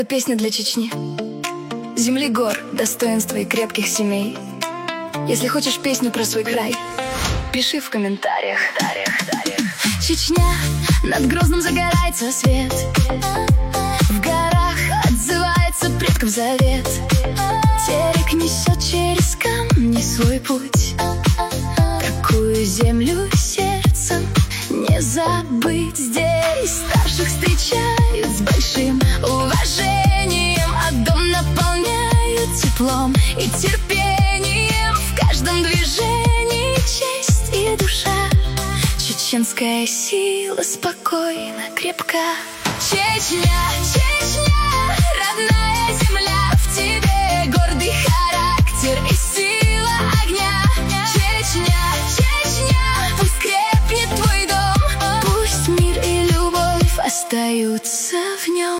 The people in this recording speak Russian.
Песня для Чечни. Земли гор, достоинства и крепких семей. Если хочешь песню про свой край, пиши в комментариях. Чечня, над Грозным загорается свет. В горах отзывается предков завет. Терек несет через камни свой путь. Такую землю сердцем не забыть. Здесь старших встречают с большим уважением, а дом наполняют теплом и терпением. В каждом движении честь и душа. Чеченская сила спокойна, крепка. Чечня,